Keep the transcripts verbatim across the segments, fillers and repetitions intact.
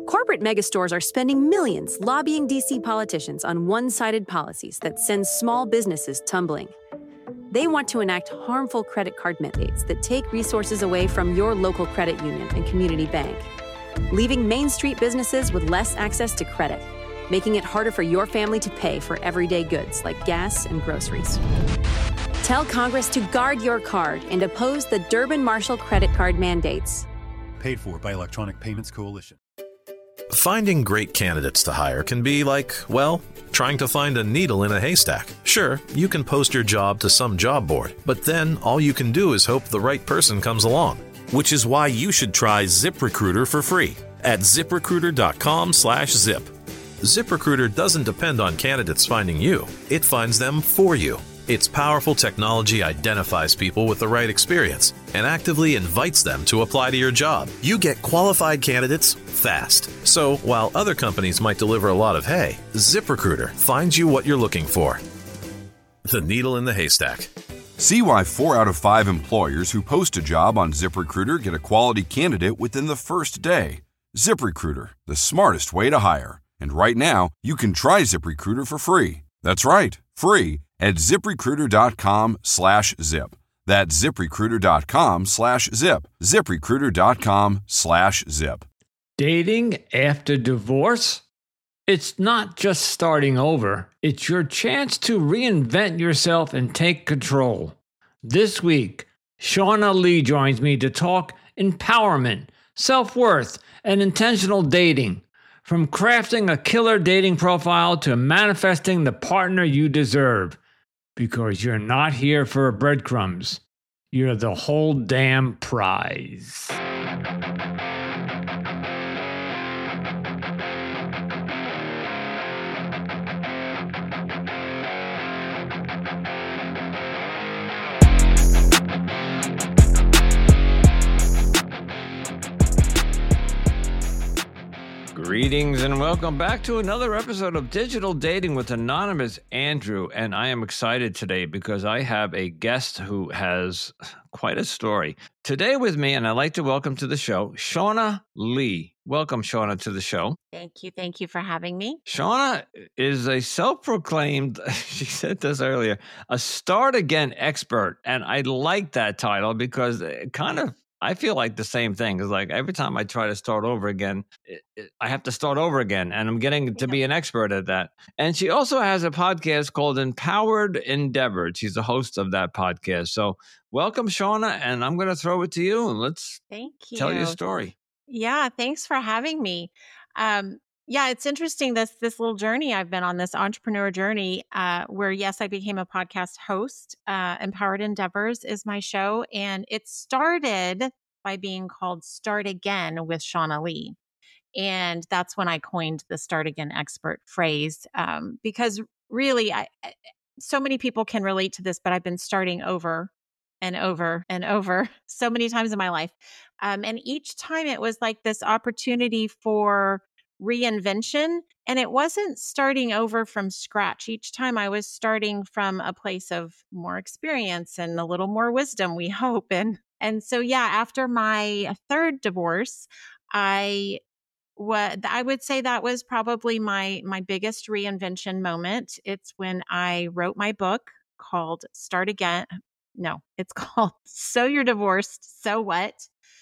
Corporate megastores are spending millions lobbying D C politicians on one-sided policies that send small businesses tumbling. They want to enact harmful credit card mandates that take resources away from your local credit union and community bank, leaving Main Street businesses with less access to credit, making it harder for your family to pay for everyday goods like gas and groceries. Tell Congress to guard your card and oppose the Durbin-Marshall credit card mandates. Paid for by Electronic Payments Coalition. Finding great candidates to hire can be like, well, trying to find a needle in a haystack. Sure, you can post your job to some job board, but then all you can do is hope the right person comes along. Which is why you should try ZipRecruiter for free at ZipRecruiter.com slash zip. ZipRecruiter doesn't depend on candidates finding you. It finds them for you. Its powerful technology identifies people with the right experience and actively invites them to apply to your job. You get qualified candidates fast. So while other companies might deliver a lot of hay, ZipRecruiter finds you what you're looking for. The needle in the haystack. See why four out of five employers who post a job on ZipRecruiter get a quality candidate within the first day. ZipRecruiter, the smartest way to hire. And right now, you can try ZipRecruiter for free. That's right, free at ZipRecruiter.com slash zip. That's ZipRecruiter.com slash zip. ZipRecruiter.com slash zip. Dating after divorce? It's not just starting over. It's your chance to reinvent yourself and take control. This week, Shauna Lee joins me to talk empowerment, self-worth, and intentional dating. From crafting a killer dating profile to manifesting the partner you deserve. Because you're not here for breadcrumbs. You're the whole damn prize. Greetings and welcome back to another episode of Digital Dating with Anonymous Andrew. And I am excited today because I have a guest who has quite a story. Today with me, and I'd like to welcome to the show, Shauna Lee. Welcome, Shauna, to the show. Thank you. Thank you for having me. Shauna is a self-proclaimed, she said this earlier, a start again expert. And I like that title because it kind of I feel like the same thing. Because like every time I try to start over again, it, it, I have to start over again. And I'm getting to be an expert at that. And she also has a podcast called Empowered Endeavored. She's the host of that podcast. So welcome, Shauna. And I'm going to throw it to you. And let's Thank you. tell your story. Yeah, thanks for having me. Um, yeah, it's interesting, this this little journey I've been on, this entrepreneur journey, uh, where, yes, I became a podcast host. Uh, Empowered Endeavors is my show. And it started by being called Start Again with Shauna Lee. And that's when I coined the Start Again expert phrase, um, because really, I, I- so many people can relate to this, but I've been starting over and over and over so many times in my life. Um, and each time it was like this opportunity for reinvention. And it wasn't starting over from scratch. Each time I was starting from a place of more experience and a little more wisdom, we hope. And, and so, yeah, after my third divorce, I what I would say that was probably my, my biggest reinvention moment. It's when I wrote my book called Start Again. No, it's called So You're Divorced, So What?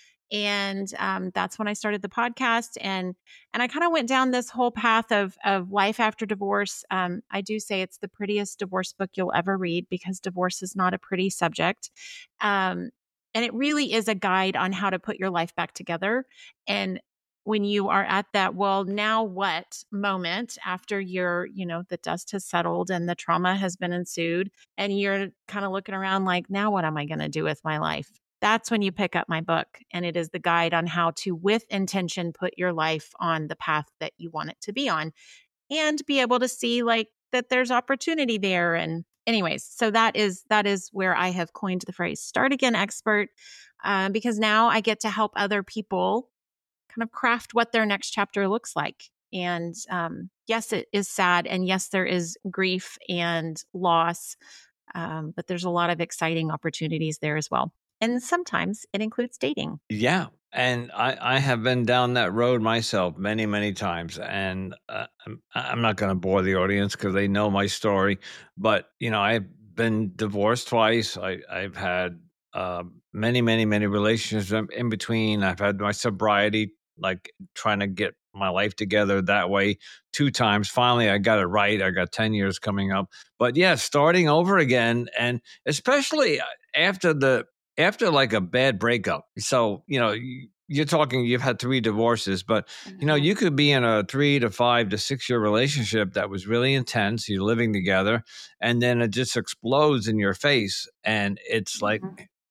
And um, that's when I started the podcast, and and I kind of went down this whole path of of life after divorce. Um, I do say it's the prettiest divorce book you'll ever read because divorce is not a pretty subject, um, and it really is a guide on how to put your life back together. And when you are at that, well, now what moment after you're, you know, the dust has settled and the trauma has been ensued, and you're kind of looking around like, now what am I going to do with my life? That's when you pick up my book, and it is the guide on how to, with intention, put your life on the path that you want it to be on and be able to see like that there's opportunity there. And anyways, so that is, that is where I have coined the phrase Start Again expert, uh, because now I get to help other people kind of craft what their next chapter looks like. And um, yes, it is sad. And yes, there is grief and loss, um, but there's a lot of exciting opportunities there as well. And sometimes it includes dating. Yeah. And I, I have been down that road myself many, many times. And uh, I'm, I'm not going to bore the audience because they know my story. But, you know, I've been divorced twice. I, I've had uh, many, many, many relationships in in between. I've had my sobriety, like trying to get my life together that way two times. Finally, I got it right. I got ten years coming up. But yeah, starting over again. And especially after the after like a bad breakup. So, you know, you, you're talking, you've had three divorces, but, you know, you could be in a three to five to six year relationship that was really intense. You're living together and then it just explodes in your face. And it's like,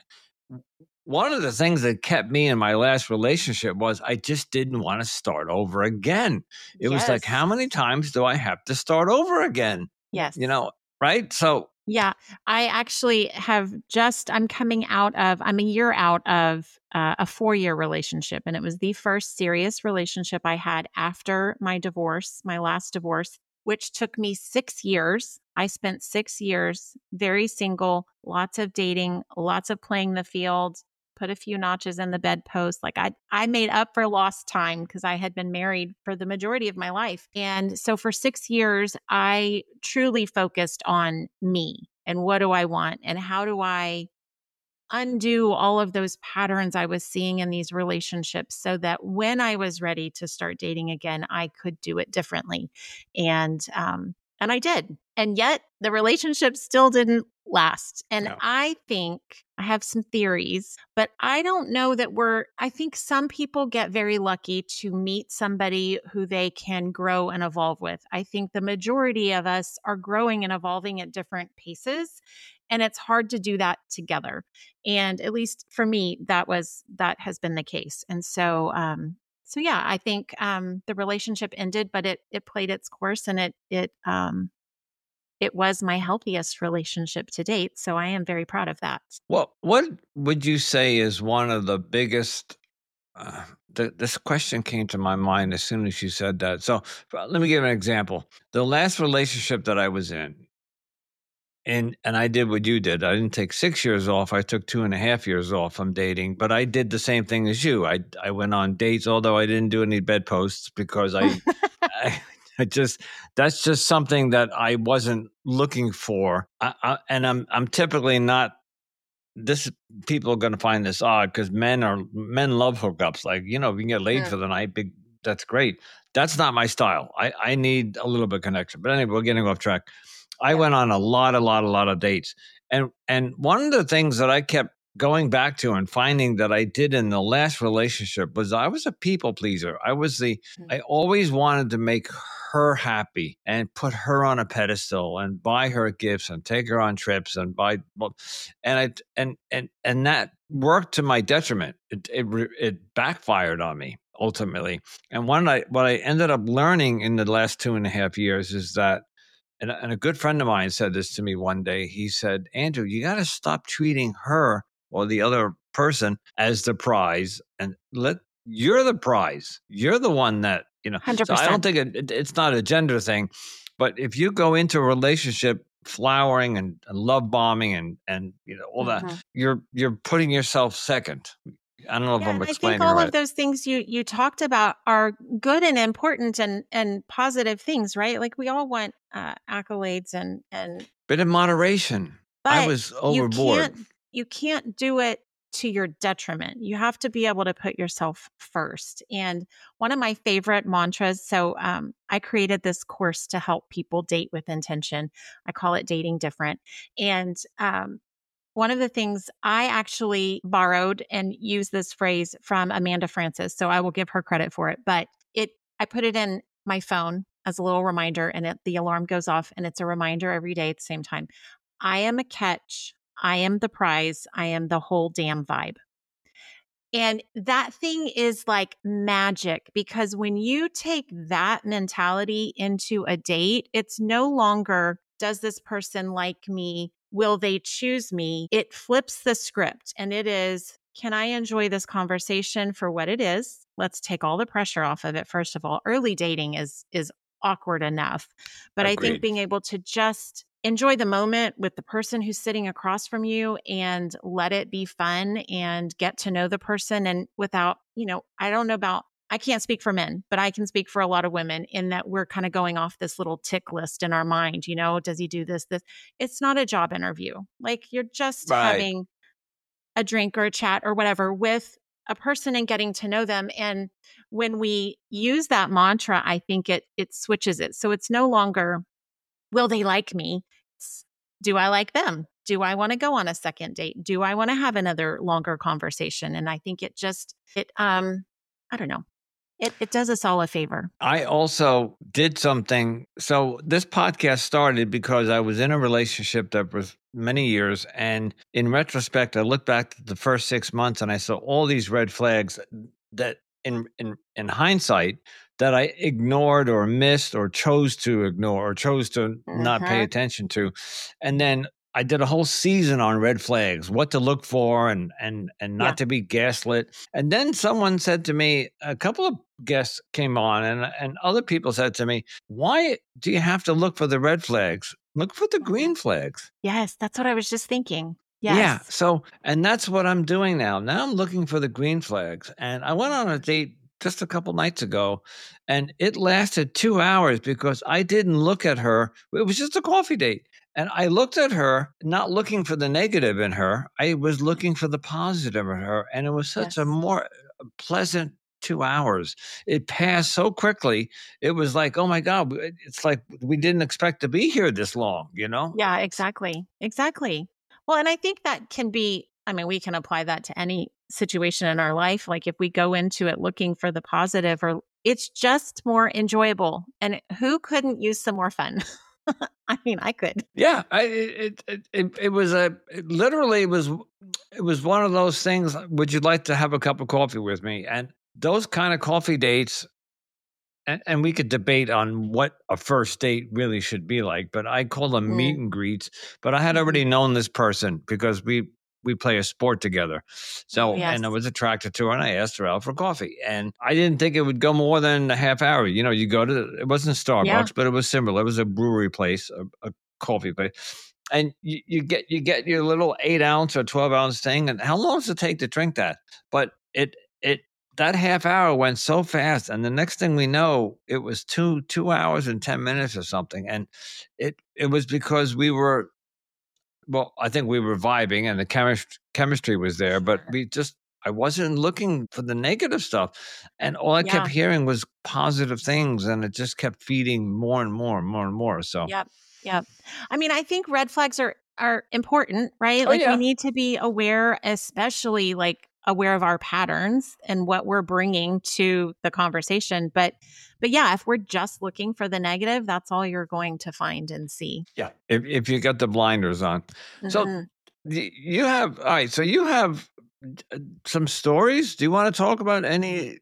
one of the things that kept me in my last relationship was I just didn't want to start over again. It was like, Yes. how many times do I have to start over again? Yes. You know, right? So, Yeah, I actually have just, I'm coming out of, I'm a year out of uh, a four year relationship. And it was the first serious relationship I had after my divorce, my last divorce, which took me six years. I spent six years very single, lots of dating, lots of playing the field, put a few notches in the bedpost. Like I, I made up for lost time because I had been married for the majority of my life. And so for six years, I truly focused on me and what do I want and how do I undo all of those patterns I was seeing in these relationships so that when I was ready to start dating again, I could do it differently. And, um, and I did. And yet the relationship still didn't last. And No. I think I have some theories, but I don't know that we're, I think some people get very lucky to meet somebody who they can grow and evolve with. I think the majority of us are growing and evolving at different paces. And it's hard to do that together. And at least for me, that was, that has been the case. And so, um, so yeah, I think, um, the relationship ended, but it, it played its course and it, it, um, it was my healthiest relationship to date. So I am very proud of that. Well, what would you say is one of the biggest? Uh, th- this question came to my mind as soon as you said that. So uh, let me give an example. The last relationship that I was in, and and I did what you did. I didn't take six years off. I took two and a half years off from dating, but I did the same thing as you. I I went on dates, although I didn't do any bedposts because I, I I just that's just something that I wasn't looking for. I, I, and I'm I'm typically not. This people are going to find this odd because men are men love hookups. Like, you know, if you can get laid Yeah. for the night, big that's great. That's not my style. I I need a little bit of connection. But anyway, we're getting off track. I went on a lot, a lot, a lot of dates, and and one of the things that I kept going back to and finding that I did in the last relationship was I was a people pleaser. I was the I always wanted to make her happy and put her on a pedestal and buy her gifts and take her on trips and buy well, and I and and and that worked to my detriment. It it re- it backfired on me ultimately. And one I what I ended up learning in the last two and a half years is that and, a- and a good friend of mine said this to me one day. He said, Andrew, you got to stop treating her or the other person as the prize and let you're the prize. You're the one that, you know. So I don't one hundred percent. think it, it, it's not a gender thing, but if you go into a relationship flowering and, and love bombing and, and, you know, all that, Mhm. you're, you're putting yourself second. I don't know if Yeah, I'm and I think explaining all right. of those things you you talked about are good and important and and positive things, right? Like we all want uh, accolades and and But in moderation, I but was you overboard. can't you can't do it to your detriment. You have to be able to put yourself first. And one of my favorite mantras, so um, I created this course to help people date with intention. I call it Dating Different. And um, one of the things I actually borrowed and used this phrase from Amanda Francis, so I will give her credit for it. But it, I put it in my phone as a little reminder, and it, the alarm goes off, and it's a reminder every day at the same time. I am a catch. I am the prize. I am the whole damn vibe. And that thing is like magic because when you take that mentality into a date, it's no longer, does this person like me? Will they choose me? It flips the script and it is, can I enjoy this conversation for what it is? Let's take all the pressure off of it. First of all, early dating is, is awkward enough, but I think Agreed. being able to just enjoy the moment with the person who's sitting across from you and let it be fun and get to know the person. And without, you know, I don't know about, I can't speak for men, but I can speak for a lot of women in that we're kind of going off this little tick list in our mind. You know, does he do this, this? It's not a job interview. Like you're just Right. having a drink or a chat or whatever with a person and getting to know them. And when we use that mantra, I think it it switches it. So it's no longer, will they like me? It's, do I like them? Do I want to go on a second date? Do I want to have another longer conversation? And I think it just, it, um, I don't know. It it does us all a favor. I also did something. So this podcast started because I was in a relationship that was many years. And in retrospect, I look back at the first six months and I saw all these red flags that in, in, in hindsight that I ignored or missed or chose to ignore or chose to mm-hmm. not pay attention to. And then I did a whole season on red flags, what to look for and and and not yeah. to be gaslit. And then someone said to me, a couple of guests came on and, and other people said to me, why do you have to look for the red flags? Look for the green flags. Yes, that's what I was just thinking. Yes. Yeah. So, and that's what I'm doing now. Now I'm looking for the green flags. And I went on a date just a couple nights ago, and it lasted two hours because I didn't look at her. It was just a coffee date. And I looked at her, not looking for the negative in her. I was looking for the positive in her. And it was such yes. a more pleasant two hours. It passed so quickly. It was like, oh my God, it's like we didn't expect to be here this long, you know? Yeah, exactly. Exactly. Well, and I think that can be, I mean, we can apply that to any situation in our life. Like if we go into it looking for the positive, or it's just more enjoyable. And who couldn't use some more fun? I mean, I could. Yeah, I, it, it it it was a it literally it was it was one of those things. Would you like to have a cup of coffee with me? And those kind of coffee dates, and, and we could debate on what a first date really should be like. But I call them mm. meet and greets. But I had already known this person because we. We play a sport together. So, yes. and I was attracted to her and I asked her out for coffee and I didn't think it would go more than a half hour. You know, you go to, it wasn't Starbucks, yeah. but it was similar. It was a brewery place, a, a coffee place. And you, you get, you get your little eight ounce or twelve ounce thing. And how long does it take to drink that? But it, it, that half hour went so fast. And the next thing we know, it was two, two hours and ten minutes or something. And it, it was because we were, well, I think we were vibing and the chemist- chemistry was there, but we just, I wasn't looking for the negative stuff. And all I yeah. kept hearing was positive things and it just kept feeding more and more and more and more. So, yep. Yep. I mean, I think red flags are, are important, right? Oh, like yeah. we need to be aware, especially like aware of our patterns and what we're bringing to the conversation. But, but yeah, if we're just looking for the negative, that's all you're going to find and see. Yeah. If if you got the blinders on. Mm-hmm. So you have, all right. So you have some stories. Do you want to talk about any?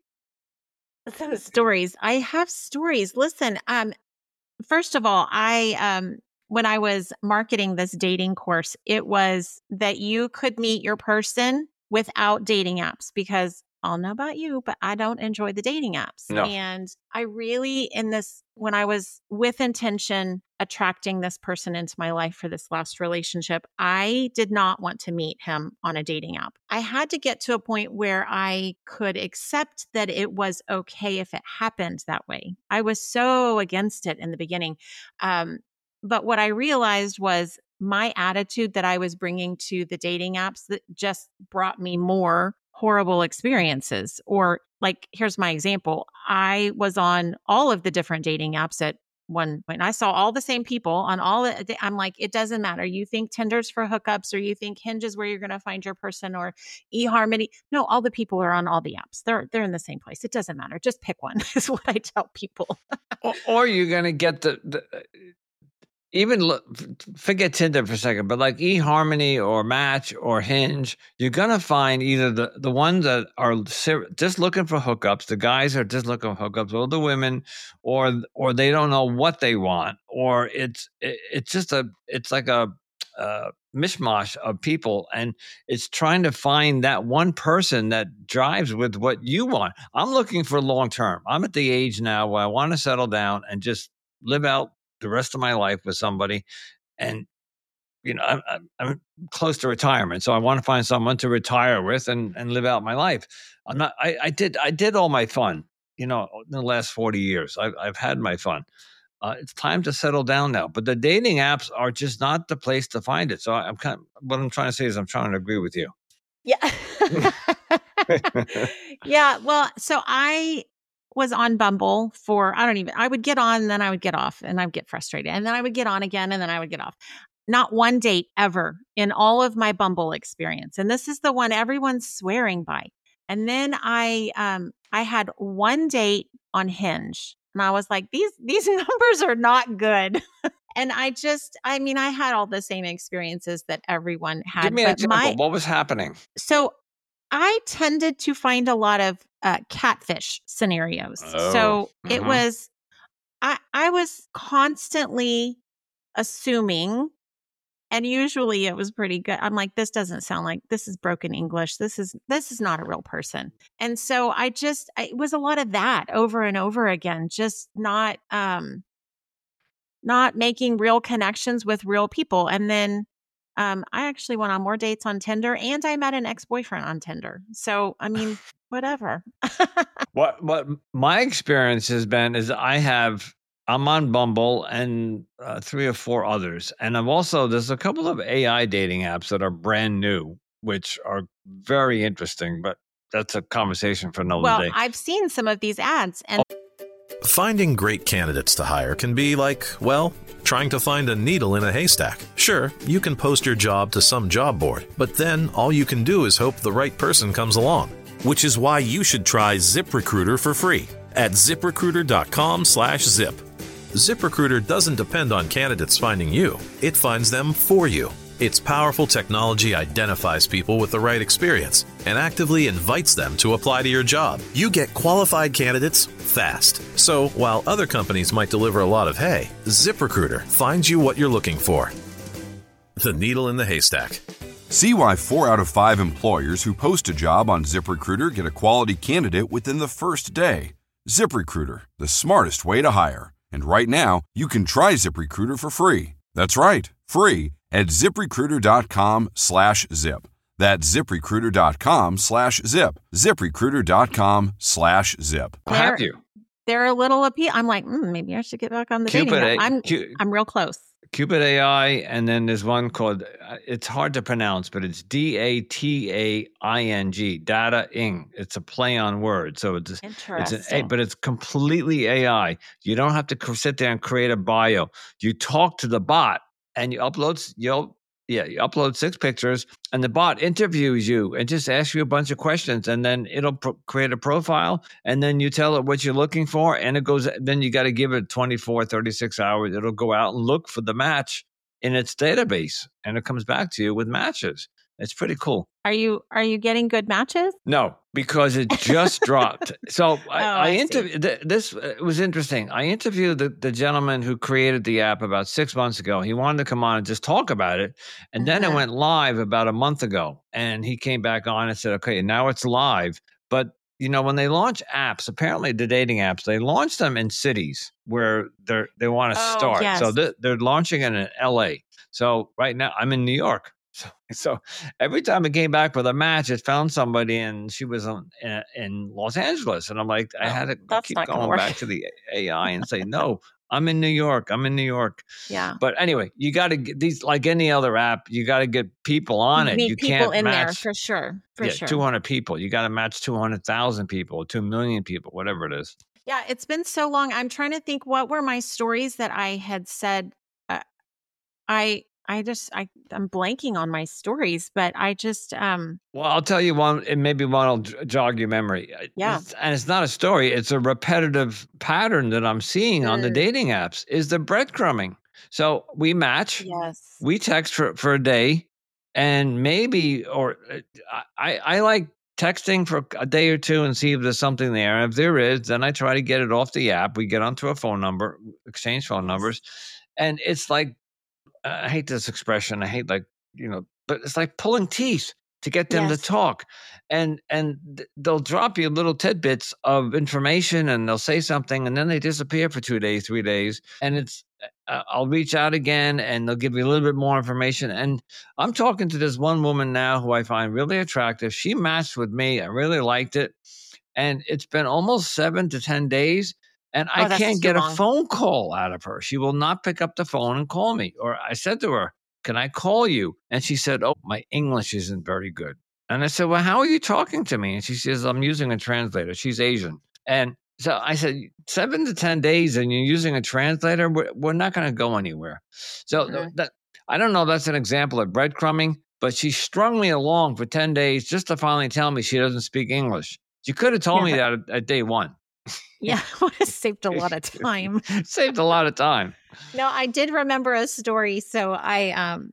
Some stories. I have stories. Listen, um, first of all, I, um, when I was marketing this dating course, it was that you could meet your person without dating apps, because I'll know about you, but I don't enjoy the dating apps. No. And I really, in this, when I was with intention attracting this person into my life for this last relationship, I did not want to meet him on a dating app. I had to get to a point where I could accept that it was okay if it happened that way. I was so against it in the beginning. Um, but what I realized was my attitude that I was bringing to the dating apps that just brought me more horrible experiences. Or like, here's my example. I was on all of the different dating apps at one point. I saw all the same people on all the, I'm like, it doesn't matter. You think Tinder's for hookups, or you think Hinge is where you're going to find your person, or eHarmony. No, all the people are on all the apps. They're, they're in the same place. It doesn't matter. Just pick one is what I tell people. or, or you're going to get the, the even look, forget Tinder for a second, but like eHarmony or Match or Hinge, you're going to find either the, the ones that are just looking for hookups, the guys are just looking for hookups, or the women, or or they don't know what they want, or it's it, it's just a, it's like a, a mishmash of people, and it's trying to find that one person that drives with what you want. I'm looking for long term. I'm at the age now where I want to settle down and just live out the rest of my life with somebody. And, you know, I'm, I'm, I'm close to retirement, so I want to find someone to retire with and, and live out my life. I'm not, I, I did, I did all my fun, you know, in the last forty years. I've, I've had my fun. Uh, it's time to settle down now. But the dating apps are just not the place to find it. So I'm kind of, what I'm trying to say is I'm trying to agree with you. Yeah. Yeah. Well, so I was on Bumble for, I don't even, I would get on, and then I would get off, and I would get frustrated. And then I would get on again, and then I would get off. Not one date ever in all of my Bumble experience. And this is the one everyone's swearing by. And then I, um, I had one date on Hinge, and I was like, these, these numbers are not good. And I just, I mean, I had all the same experiences that everyone had. Give me an but example. my, What was happening? so I tended to find a lot of uh, catfish scenarios. Oh, So it mhm. was, I, I was constantly assuming, and usually it was pretty good. I'm like, this doesn't sound like, this is broken English. This is, this is not a real person. And so I just, I, it was a lot of that over and over again, just not, um, not making real connections with real people. And then um, I actually went on more dates on Tinder, and I met an ex-boyfriend on Tinder. So, I mean, whatever. What what my experience has been is I have I'm on Bumble and uh, three or four others, and I'm also there's a couple of A I dating apps that are brand new, which are very interesting. But that's a conversation for another Well, day. I've seen some of these ads, and Finding great candidates to hire can be like, well, trying to find a needle in a haystack. Sure, you can post your job to some job board, but then all you can do is hope the right person comes along. Which is why you should try ZipRecruiter for free at ZipRecruiter.com slash zip. ZipRecruiter doesn't depend on candidates finding you. It finds them for you. Its powerful technology identifies people with the right experience and actively invites them to apply to your job. You get qualified candidates fast. So while other companies might deliver a lot of hay, ZipRecruiter finds you what you're looking for. The needle in the haystack. See why four out of five employers who post a job on ZipRecruiter get a quality candidate within the first day. ZipRecruiter, the smartest way to hire. And right now, you can try ZipRecruiter for free. That's right, free at ZipRecruiter.com slash zip. That's ZipRecruiter.com slash zip. ZipRecruiter.com slash zip. I'll have you. they're a little appeal. I'm like, mm, maybe I should get back on the Cupid, dating app. A- I'm, Cu- I'm real close. Cupid A I, and then there's one called, uh, it's hard to pronounce, but it's D A T A I N G, Data Ing. It's a play on words. So it's, it's Interesting. an A, but it's completely A I. You don't have to cr- sit there and create a bio. You talk to the bot and you upload, you'll, yeah, you upload six pictures and the bot interviews you and just asks you a bunch of questions, and then it'll pro- create a profile, and then you tell it what you're looking for, and it goes, then you got to give it twenty-four, thirty-six hours. It'll go out and look for the match in its database, and it comes back to you with matches. It's pretty cool. Are you are you getting good matches? No, because it just dropped. So I, Oh, I, I see. interviewed, th- this uh, was interesting. I interviewed the, the gentleman who created the app about six months ago. He wanted to come on and just talk about it. And then it Uh-huh. went live about a month ago. And he came back on and said, okay, now it's live. But, you know, when they launch apps, apparently the dating apps, they launch them in cities where they're, they want to Oh, start. yes. So th- they're launching it in L A. So right now I'm in New York. So, so every time it came back with a match, it found somebody, and she was on, in, in Los Angeles. And I'm like, I Oh, had to that's keep not gonna going work. back to the A I and say, no, I'm in New York. I'm in New York. Yeah. But anyway, you got to get these, like any other app, you got to get people on You it. need You people can't in there match for sure. For yeah, sure. two hundred people. You got to match two hundred thousand people, two million people, whatever it is. Yeah, it's been so long. I'm trying to think, what were my stories that I had said. Uh, I I just I I'm blanking on my stories, but I just um Well, I'll tell you one, and maybe one will j- jog your memory. Uh, Yeah. It's- and it's not a story, it's a repetitive pattern that I'm seeing on the Mm. dating apps is the breadcrumbing. So we match, yes. we text for, for a day, and maybe, or uh, I, I like texting for a day or two and see if there's something there. And if there is, then I try to get it off the app. We get onto a phone number, exchange phone Yes. numbers. And it's like, I hate this expression. I hate, like, you know, but it's like pulling teeth to get them Yes. to talk. And and th- they'll drop you little tidbits of information and they'll say something and then they disappear for two days, three days. And it's, uh, I'll reach out again and they'll give you a little bit more information. And I'm talking to this one woman now who I find really attractive. She matched with me. I really liked it. And it's been almost seven to ten days. And I Oh, that's can't too get a long. phone call out of her. She will not pick up the phone and call me. Or I said to her, can I call you? And she said, oh, my English isn't very good. And I said, well, how are you talking to me? And she says, I'm using a translator. She's Asian. And so I said, seven to ten days and you're using a translator, we're, we're not going to go anywhere. So th- Mhm. that I don't know if that's an example of breadcrumbing, but she strung me along for ten days just to finally tell me she doesn't speak English. She could have told Yeah, me but- that at, at day one. Yeah, would have saved a lot of time. Saved a lot of time. No, I did remember a story. So I, um,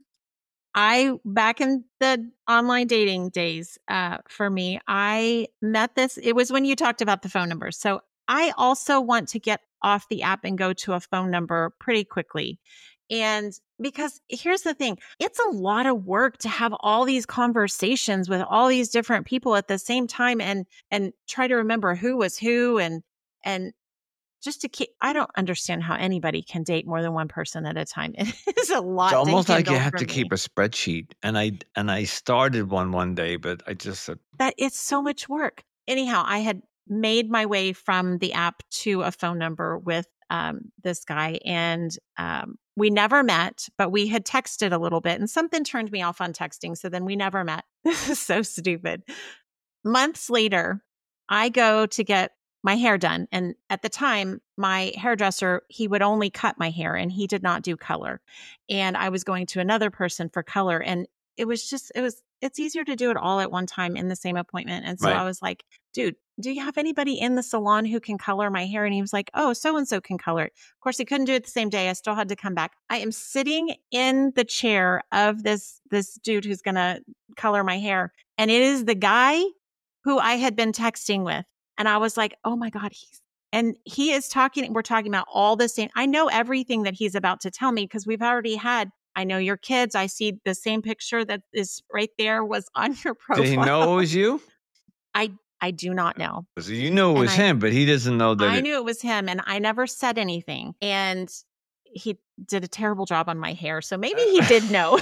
I back in the online dating days, uh, for me, I met this. It was when you talked about the phone numbers. So I also want to get off the app and go to a phone number pretty quickly. And because here's the thing, it's a lot of work to have all these conversations with all these different people at the same time and and try to remember who was who and and just to keep, I don't understand how anybody can date more than one person at a time. It is a lot. It's almost to like you handle have for to me. keep a spreadsheet. And I and I started one one day, but I just said, That it's so much work. Anyhow, I had made my way from the app to a phone number with um, this guy, and um, we never met, but we had texted a little bit, and something turned me off on texting. So then we never met. This is so stupid. Months later, I go to get my hair done. And at the time, my hairdresser, he would only cut my hair and he did not do color. And I was going to another person for color. And it was just, it was, it's easier to do it all at one time in the same appointment. And so Right. I was like, dude, do you have anybody in the salon who can color my hair? And he was like, oh, so-and-so can color it. Of course, he couldn't do it the same day. I still had to come back. I am sitting in the chair of this, this dude who's going to color my hair. And it is the guy who I had been texting with. And I was like, oh my God, he's, and he is talking, we're talking about all the same. I know everything that he's about to tell me because we've already had, I know your kids. I see the same picture that is right there was on your profile. did he know it was you? I, I do not know. So you knew it And was I- him, but he doesn't know that. I it, knew it was him and I never said anything. And he did a terrible job on my hair. So maybe he did know.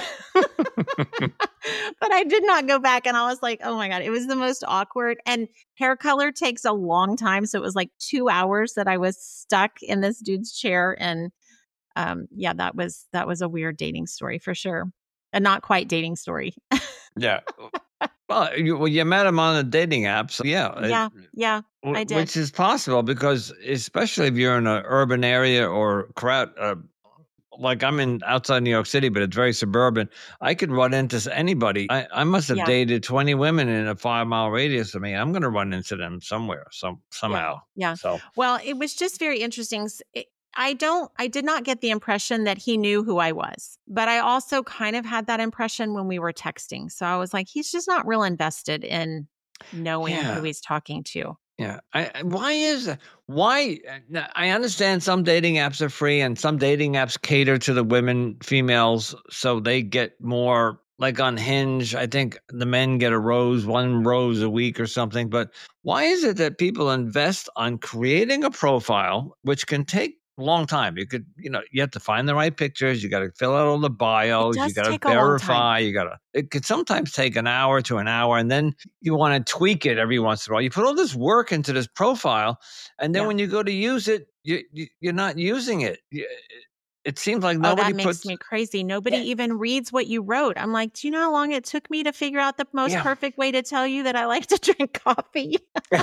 But I did not go back and I was like, oh my God, it was the most awkward. And hair color takes a long time. So it was like two hours that I was stuck in this dude's chair. And um, yeah, that was that was a weird dating story for sure. A not quite dating story. Yeah. Well, you, well, you met him on a dating app. So yeah. it- Yeah, yeah. w- I did. Which is possible because especially if you're in an urban area or crowd, uh, like I'm in outside New York City, but it's very suburban. I could run into s- anybody. I, I must have Yeah. dated twenty women in a five mile radius of me. I'm going to run into them somewhere, some somehow. yeah. So Well, it was just very interesting. S- it- I don't, I did not get the impression that he knew who I was, but I also kind of had that impression when we were texting. So I was like, he's just not real invested in knowing Yeah. who he's talking to. yeah, I, I- why is that? Why? uh, now, I understand some dating apps are free and some dating apps cater to the women, females, so they get more. Like on Hinge, I think the men get a rose, one rose a week or something. But why is it that people invest on creating a profile, which can take a long time? You could, you know, you have to find the right pictures. You got to fill out all the bios. You does got to take a long time. verify. You got to. It could sometimes take an hour to an hour, and then you want to tweak it every once in a while. You put all this work into this profile, and then Yeah. when you go to use it, you, you you're not using it. You, it seems like Oh, nobody that makes puts. me crazy. Nobody Yeah. even reads what you wrote. I'm like, do you know how long it took me to figure out the most Yeah. perfect way to tell you that I like to drink coffee?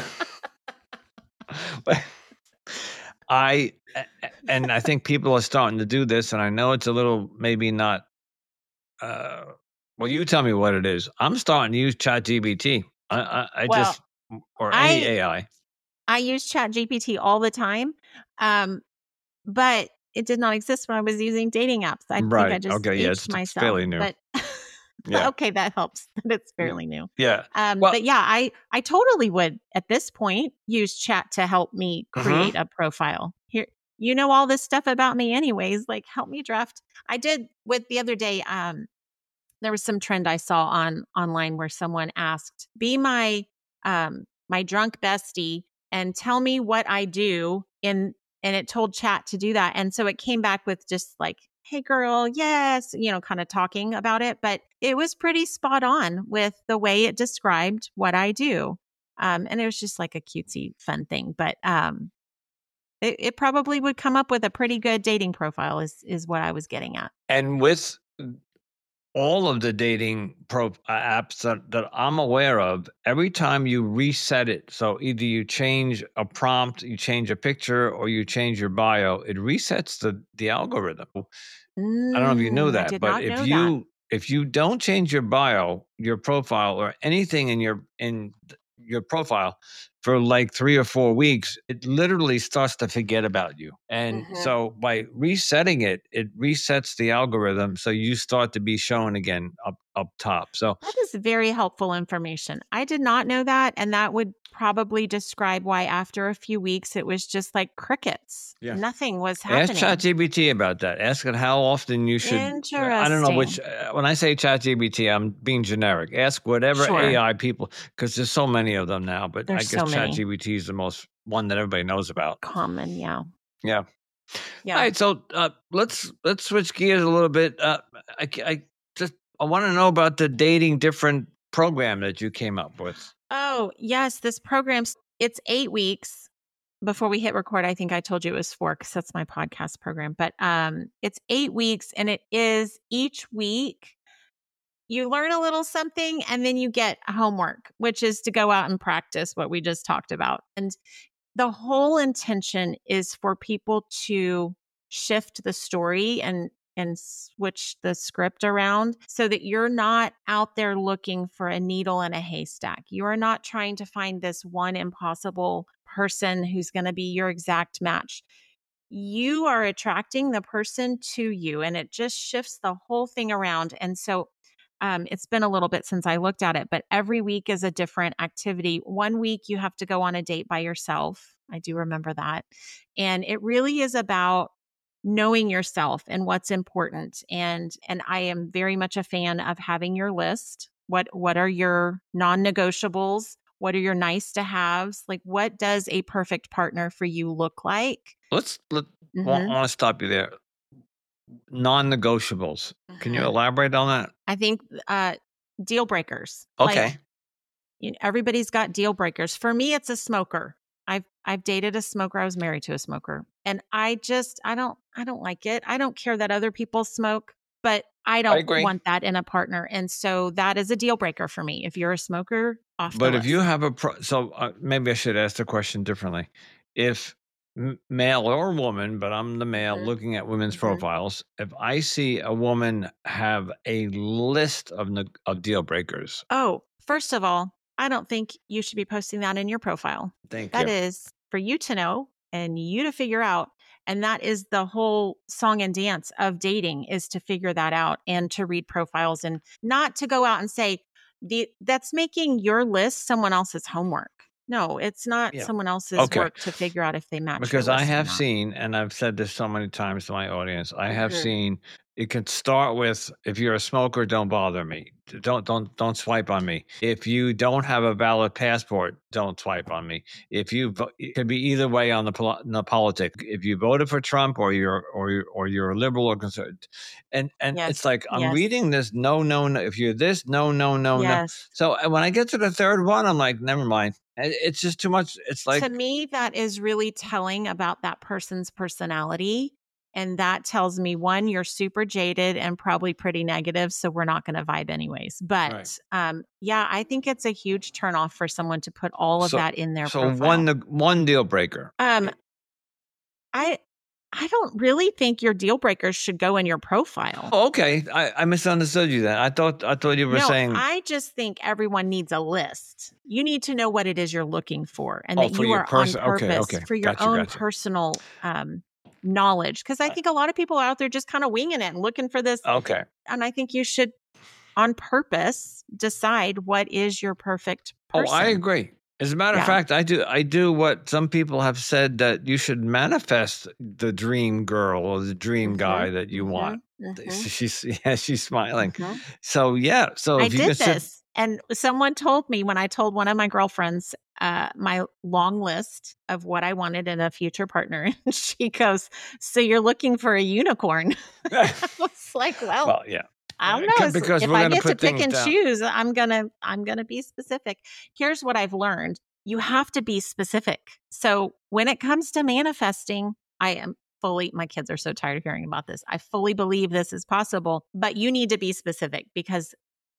But I and I think people are starting to do this, and I know it's a little maybe not. Uh, well, you tell me what it is. I'm starting to use ChatGPT. I, I, I Well, just or any I- A I. I use ChatGPT all the time, um, but it did not exist when I was using dating apps. I think I Right. just Okay, yeah, aged it's myself. fairly new. But Yeah. okay, that helps. That it's fairly new. Yeah. Um, Well- but yeah, I I totally would at this point use chat to help me Mhm. create a profile. Here, you know all this stuff about me, anyways. Like, help me draft. I did with the other day. Um, there was some trend I saw on online where someone asked, be my, um, my drunk bestie and tell me what I do in, and it told chat to do that. And so it came back with just like, hey girl, yes, you know, kind of talking about it, but it was pretty spot on with the way it described what I do. Um, and it was just like a cutesy fun thing, but, um, it, it probably would come up with a pretty good dating profile is, is what I was getting at. And with all of the dating pro apps that, that I'm aware of, every time you reset it, so either you change a prompt, you change a picture, or you change your bio, it resets the, the algorithm. Mm, I don't know if you know that, I did but not if know you that. if you don't change your bio, your profile, or anything in your in your profile for like three or four weeks, it literally starts to forget about you. And Mhm. so by resetting it, it resets the algorithm, so you start to be shown again up up top. So That is very helpful information. I did not know that. And that would probably describe why after a few weeks, it was just like crickets. Yeah. Nothing was ask happening. ChatGPT about that. Ask it how often you should. I don't know which. Interesting. Uh, when I say ChatGPT, I'm being generic. Ask whatever Sure. A I people, because there's so many of them now. But There's I guess so many. ChatGPT is the most one that everybody knows about. Common, yeah. Yeah. Yeah. All right. So uh, let's let's switch gears a little bit. Uh, I, I just I want to know about the dating different program that you came up with. Oh, yes. This program's, it's eight weeks. Before we hit record, I think I told you it was four because that's my podcast program. But um, it's eight weeks and it is each week you learn a little something and then you get homework, which is to go out and practice what we just talked about. And the whole intention is for people to shift the story and and switch the script around so that you're not out there looking for a needle in a haystack. You are not trying to find this one impossible person who's going to be your exact match. You are attracting the person to you, and it just shifts the whole thing around. And so um, it's been a little bit since I looked at it, but every week is a different activity. One week you have to go on a date by yourself. I do remember that. And it really is about knowing yourself and what's important. And and I am very much a fan of having your list. What what are your non-negotiables? What are your nice to haves? Like, what does a perfect partner for you look like? Let's let. Mhm. I want to stop you there. Non-negotiables. Can you Mhm. elaborate on that? I think uh, deal breakers. Okay. Like, you know, everybody's got deal breakers. For me, it's a smoker. I've I've dated a smoker. I was married to a smoker, and I just I don't I don't like it. I don't care that other people smoke, but I don't agree. want that in a partner, and so that is a deal breaker for me. If you're a smoker, off the But if list. you have a pro, so uh, maybe I should ask the question differently. If m- male or woman, but I'm the male Mhm. looking at women's Mhm. profiles. If I see a woman have a list of neg- of deal breakers, Oh, first of all, I don't think you should be posting that in your profile. thank That you. is for you to know and you to figure out. And that is the whole song and dance of dating, is to figure that out and to read profiles and not to go out and say, the, that's making your list someone else's homework. No, it's not Yeah. someone else's Okay. work to figure out if they match your Because I list or have not. seen, and I've said this so many times to my audience, I have Mhm. seen it can start with, if you're a smoker, don't bother me. Don't don't don't swipe on me. If you don't have a valid passport, don't swipe on me. If you vo- it could be either way on the pol- the politics. If you voted for Trump, or you're or you're, or you're a liberal or conservative, and and Yes. it's like I'm Yes. reading this. No, no, no. If you're this, no, no, no, no. Yes. So uh, when I get to the third one, I'm like, never mind. It- It's just too much. It's like To me, that is really telling about that person's personality. And that tells me, one, you're super jaded and probably pretty negative. So we're not going to vibe anyways. But Right. um, yeah, I think it's a huge turnoff for someone to put all of So- that in their so profile. one neg- one deal breaker. um, I I don't really think your deal breakers should go in your profile. Oh, okay, I, I misunderstood you then. I thought I thought you were No, saying I just think everyone needs a list. You need to know what it is you're looking for, and Oh, that for you your are pers- on okay, purpose okay. for your Gotcha, own gotcha. personal um, knowledge. Because I think a lot of people are out there just kind of winging it and looking for this. okay. And I think you should, on purpose, decide what is your perfect person. Oh, I agree. As a matter Yeah. of fact, I do I do what some people have said, that you should manifest the dream girl or the dream Mhm, guy that you mhm. want. Mhm. She's yeah, she's smiling. Mhm. So yeah, so I if you did can sit, this, and someone told me when I told one of my girlfriends uh, my long list of what I wanted in a future partner, and she goes, "So you're looking for a unicorn?" I was like, "Well, well, yeah, I don't Uh, know. c- It's- because If we're I gonna get to put pick things and down. choose, I'm gonna I'm gonna be specific." Here's what I've learned: you have to be specific. So when it comes to manifesting, I am fully. My kids are so tired of hearing about this. I fully believe this is possible, but you need to be specific because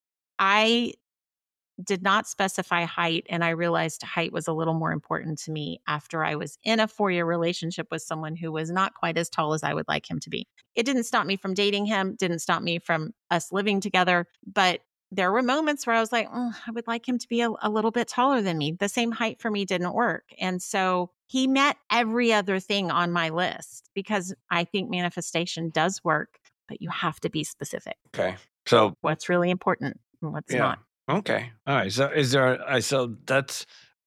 I did not specify height, and I realized height was a little more important to me after I was in a four-year relationship with someone who was not quite as tall as I would like him to be. It didn't stop me from dating him, didn't stop me from us living together, but there were moments where I was like, "Mm, I would like him to be a, a little bit taller than me." The same height for me didn't work. And so he met every other thing on my list because I think manifestation does work, but you have to be specific. Okay, so What's really important and what's yeah, not. okay, all right. So is there? I so that's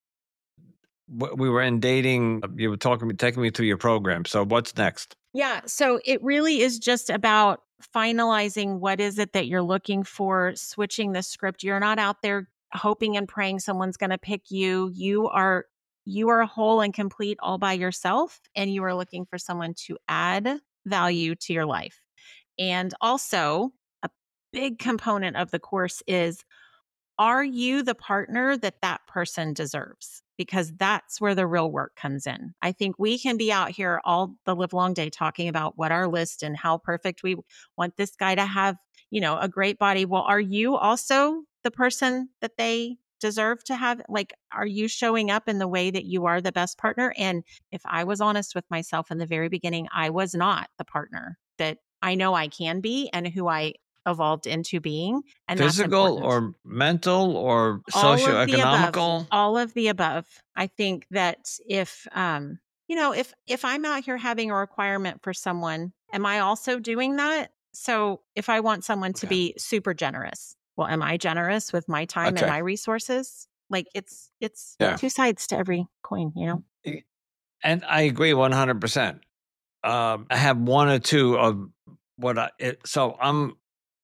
wh- we were in dating. You were talking, taking me through your program. So what's next? Yeah. So it really is just about finalizing what is it that you're looking for, switching the script. You're not out there hoping and praying someone's going to pick you. You are you are whole and complete all by yourself, and you are looking for someone to add value to your life. And also, a big component of the course is, are you the partner that that person deserves? Because that's where the real work comes in. I think we can be out here all the live long day talking about what our list and how perfect we want this guy to have, you know, a great body. Well, are you also the person that they deserve to have? Like, are you showing up in the way that you are the best partner? And if I was honest with myself in the very beginning, I was not the partner that I know I can be and who I evolved into being. And that's Physical important. or mental or All of the above. socioeconomical? All of the above. I think that if um, you know, if if I'm out here having a requirement for someone, am I also doing that? So if I want someone to Okay. be super generous, well, am I generous with my time Okay. and my resources? Like it's it's Yeah. two sides to every coin, you know? And I agree one hundred percent. Um, I have one or two of what I, it, so I'm,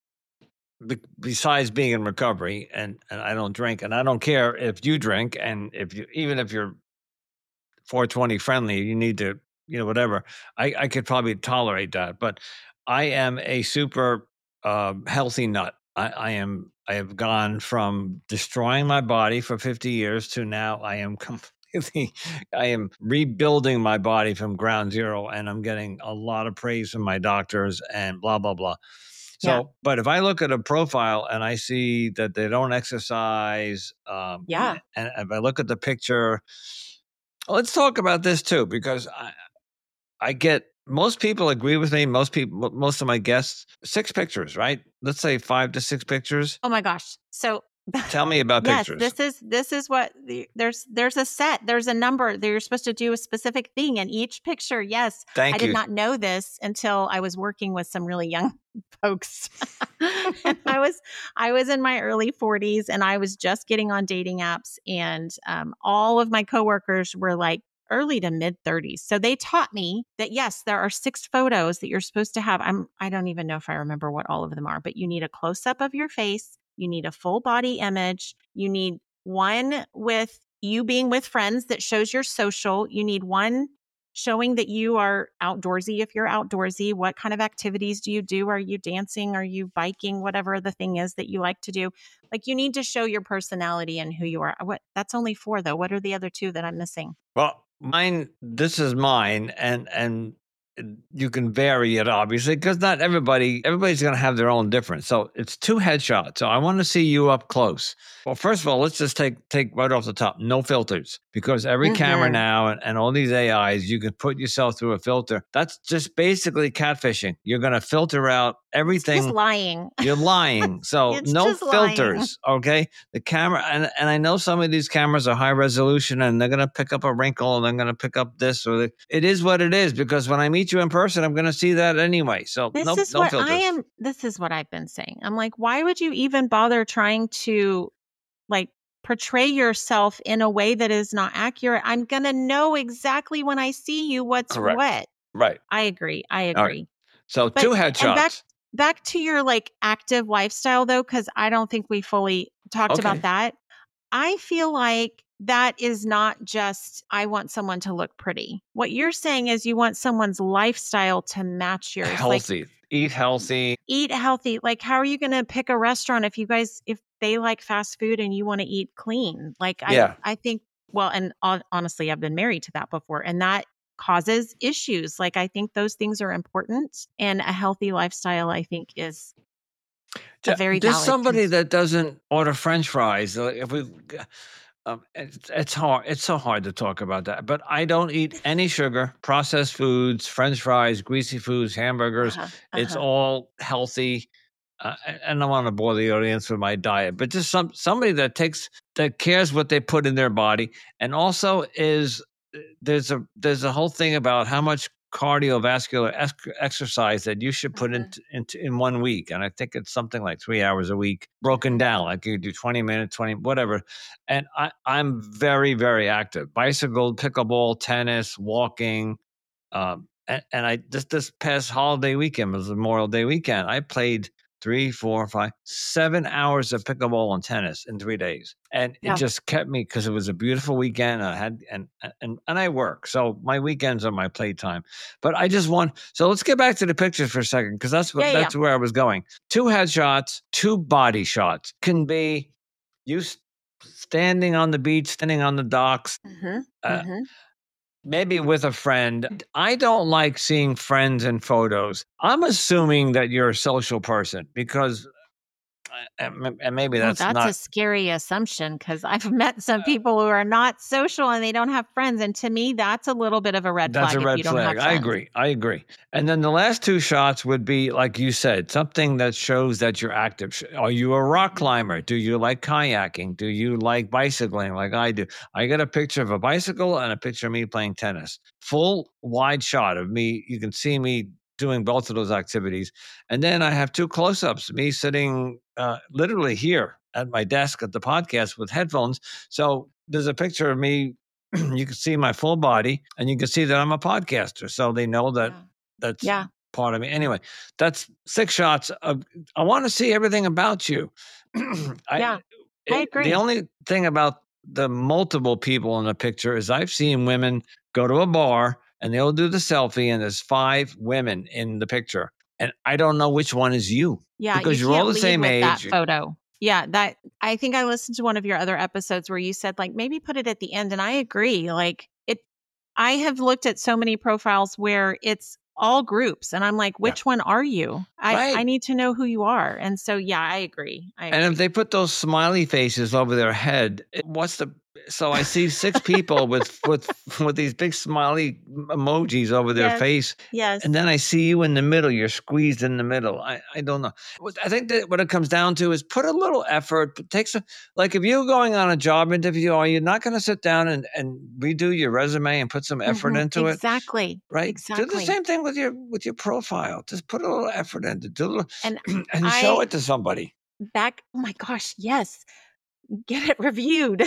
be- besides being in recovery and, and I don't drink and I don't care if you drink and if you, even if you're four twenty friendly, you need to, you know, whatever, I, I could probably tolerate that. But I am a super um, healthy nut. I, I am, I have gone from destroying my body for fifty years to now I am completely, I am rebuilding my body from ground zero and I'm getting a lot of praise from my doctors and blah, blah, blah. So, Yeah. but if I look at a profile and I see that they don't exercise, um, Yeah. and if I look at the picture, let's talk about this too, because I, I get most people agree with me. Most people, most of my guests, six pictures, right? Let's say five to six pictures. Oh my gosh. So Tell me about yes, pictures. this is this is what the, there's there's a set, there's a number that you're supposed to do a specific thing, and each picture. Yes, Thank I did you. not know this until I was working with some really young folks. And I was I was in my early forties, and I was just getting on dating apps, and um, all of my coworkers were like early to mid thirties. So they taught me that yes, there are six photos that you're supposed to have. I'm I don't even know if I remember what all of them are, but you need a close up of your face. You need a full body image. You need one with you being with friends that shows you're social. You need one showing that you are outdoorsy if you're outdoorsy. What kind of activities do you do? Are you dancing? Are you biking? Whatever the thing is that you like to do. Like you need to show your personality and who you are. What that's only four though. What are the other two that I'm missing? Well, mine, this is mine, and and you can vary it obviously because not everybody, everybody's going to have their own difference. So it's two headshots. So I want to see you up close. Well, first of all, let's just take take right off the top, no filters, because every Mhm. camera now and, and all these A Is, you can put yourself through a filter. That's just basically catfishing. You're going to filter out everything. Just lying. You're lying. So It's no just lying. filters, okay? The camera, and, and I know some of these cameras are high resolution and they're going to pick up a wrinkle and they're going to pick up this or the, it is what it is because when I meet you in person, I'm going to see that anyway. So This no, is no what filters. I am. This is what I've been saying. I'm like, why would you even bother trying to like portray yourself in a way that is not accurate? I'm going to know exactly when I see you what's Correct. what. Right. I agree. I All right. agree. So But two and back headshots. back to your like active lifestyle though, because I don't think we fully talked Okay. about that. I feel like that is not just, I want someone to look pretty. What you're saying is you want someone's lifestyle to match yours. Healthy. Like, Eat healthy. eat healthy. Like, how are you going to pick a restaurant if you guys, if they like fast food and you want to eat clean? Like, Yeah. I, I think, well, and hon- honestly, I've been married to that before, and that causes issues. Like, I think those things are important, and a healthy lifestyle, I think, is a very There's valid somebody cons- that doesn't order French fries. Like, If we, um, it's, it's hard. It's so hard to talk about that. But I don't eat any sugar, processed foods, French fries, greasy foods, hamburgers. Uh-huh, It's uh-huh. all healthy. Uh, and I don't want to bore the audience with my diet, but just some somebody that takes that cares what they put in their body, and also is there's a there's a whole thing about how much cardiovascular ec- exercise that you should put Mhm. into, into in one week, and I think it's something like three hours a week, broken down. Like you do twenty minutes, twenty whatever. And I I'm very very active: bicycle, pickleball, tennis, walking. Um, and, and I just this past holiday weekend was Memorial Day weekend. I played three, four, five, seven hours of pickleball and tennis in three days, and Yeah. it just kept me because it was a beautiful weekend. I had and and and I work, so my weekends are my playtime. But I just want so let's get back to the pictures for a second because that's what Yeah, yeah, that's where I was going. Two headshots, two body shots can be you s- standing on the beach, standing on the docks. Mhm, Uh, mhm. Maybe with a friend. I don't like seeing friends in photos. I'm assuming that you're a social person because, and and maybe Oh, that's that's a not. scary assumption because I've met some people who are not social and they don't have friends. And to me, that's a little bit of a red That's flag a if you red don't have flag. I friends. agree. I agree. And then the last two shots would be, like you said, something that shows that you're active. Sh- Are you a rock Mhm. climber? Do you like kayaking? Do you like bicycling like I do? I got a picture of a bicycle and a picture of me playing tennis. Full wide shot of me. You can see me doing both of those activities. And then I have two close ups, me sitting uh, literally here at my desk at the podcast with headphones. So there's a picture of me. You can see my full body and you can see that I'm a podcaster. So they know that Yeah. that's Yeah. part of me. Anyway, that's six shots of, I want to see everything about you. I, Yeah, I it- the agree. only thing about the multiple people in the picture is I've seen women go to a bar and they'll do the selfie and there's five women in the picture. And I don't know which one is you Yeah, because you you're all can't the lead same with that age. photo. Yeah, that I think I listened to one of your other episodes where you said like maybe put it at the end, and I agree. Like it, I have looked at so many profiles where it's all groups, and I'm like, Yeah. which one are you? I I Right. need to know who you are. And so yeah, I agree. I And agree. if they put those smiley faces over their head, it- what's the? So I see six people with with with these big smiley emojis over their Yes. face, Yes. and then I see you in the middle. You're squeezed in the middle. I I don't know. What- I think that what it comes down to is put a little effort. But take some. Like if you're going on a job interview, are you not going to sit down and and redo your resume and put some effort Mhm. into it? Exactly. Right. Do the Exactly. same thing with your with your profile. Just put a little effort into it. Do a little, And and show I it to somebody. back. Oh my gosh, yes. Get it reviewed.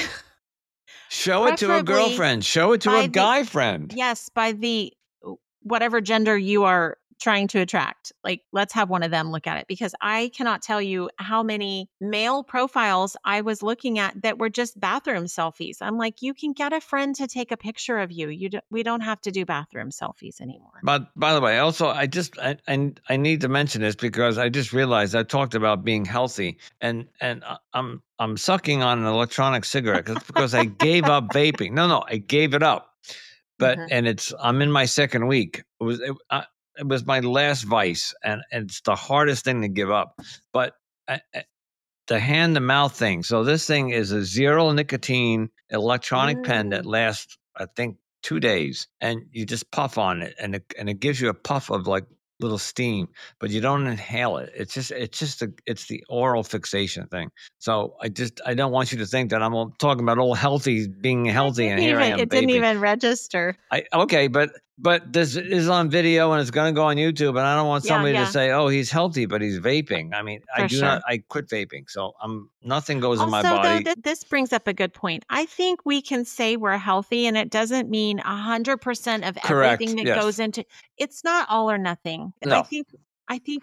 Show it to a Preferably girlfriend. Show it to by a the guy friend. yes, by the whatever gender you are trying to attract. Like, let's have one of them look at it because I cannot tell you how many male profiles I was looking at that were just bathroom selfies. I'm like, you can get a friend to take a picture of you. You do, we don't have to do bathroom selfies anymore. But by the way, also I just I, I I need to mention this because I just realized I talked about being healthy and and I- I'm I'm sucking on an electronic cigarette 'cause- because I gave up vaping. No, no, I gave it up. But Mhm. and it's I'm in my second week. It was it, I, it was my last vice, and, and it's the hardest thing to give up. But I, I- the hand to mouth thing. So this thing is a zero nicotine electronic pen that Mm. lasts, I think, two days, and you just puff on it, and it and it gives you a puff of like little steam, but you don't inhale it. It's just it's just a, it's the oral fixation thing. So I just I don't want you to think that I'm all talking about all healthy being It healthy, and didn't here I even am it didn't vaping. even register. I okay, but but this is on video and it's going to go on YouTube, and I don't want Yeah, somebody yeah. to say, "Oh, he's healthy, but he's vaping." I mean, I For do sure. not. I quit vaping, so I'm nothing goes in my Also, though, body. th- this brings up a good point. I think we can say we're healthy, and it doesn't mean a hundred percent of Correct. everything that Yes. goes into. It's not all or nothing. I No. think. I think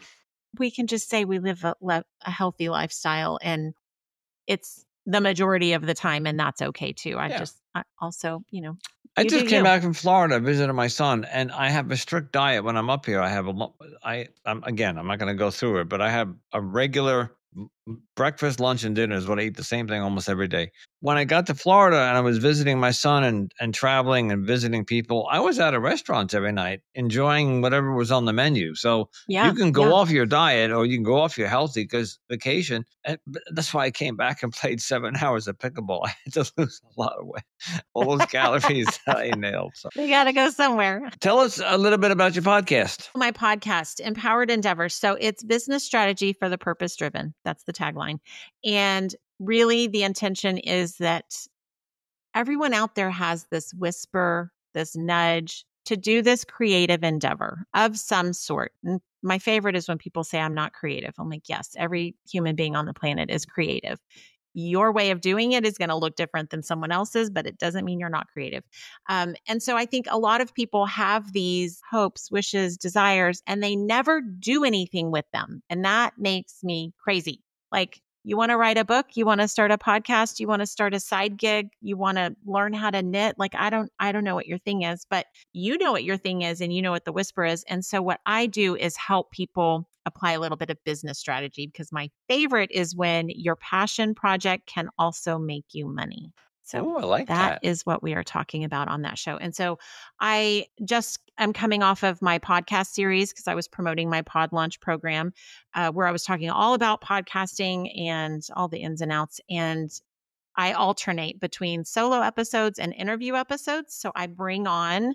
we can just say we live a, le- a healthy lifestyle, and it's the majority of the time, and that's okay too. I Yeah. just I also, you know, I you just do came you. back from Florida, visited my son, and I have a strict diet when I'm up here. I have a, lo- I, I'm again, I'm not going to go through it, but I have a regular m- m- breakfast, lunch, and dinner is what I eat the same thing almost every day. When I got to Florida and I was visiting my son and, and traveling and visiting people, I was at a restaurant every night enjoying whatever was on the menu. So Yeah, you can go yeah. off your diet or you can go off your healthy because vacation. And but that's why I came back and played seven hours of pickleball. I had to lose a lot of weight, all those calories that I nailed. So They got to go somewhere. tell us a little bit about your podcast. My podcast, Empowered Endeavors. So it's business strategy for the purpose driven. That's the tagline. And really, the intention is that everyone out there has this whisper, this nudge to do this creative endeavor of some sort. And my favorite is when people say, I'm not creative. I'm like, yes, every human being on the planet is creative. Your way of doing it is going to look different than someone else's, but it doesn't mean you're not creative. Um, and so I think a lot of people have these hopes, wishes, desires, and they never do anything with them. And that makes me crazy. Like, you want to write a book, you want to start a podcast, you want to start a side gig, you want to learn how to knit. Like, I don't, I don't know what your thing is, but you know what your thing is and you know what the whisper is. And so what I do is help people apply a little bit of business strategy, because my favorite is when your passion project can also make you money. So Oh, I like that that. is what we are talking about on that show. And so I just am coming off of my podcast series because I was promoting my Pod Launch program, uh, where I was talking all about podcasting and all the ins and outs. And I alternate between solo episodes and interview episodes. So I bring on